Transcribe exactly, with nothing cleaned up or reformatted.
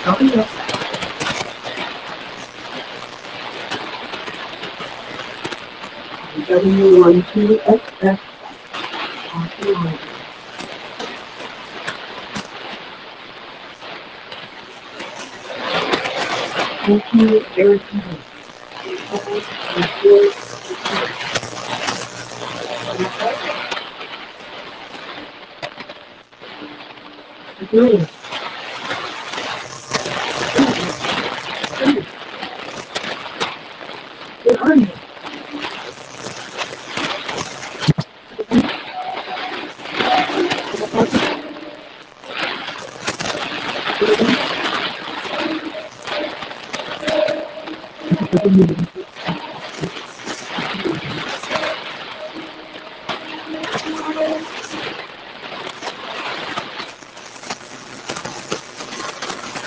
Oh, yes. W one two X X offline. Thank you, Eric. Good. Good on you.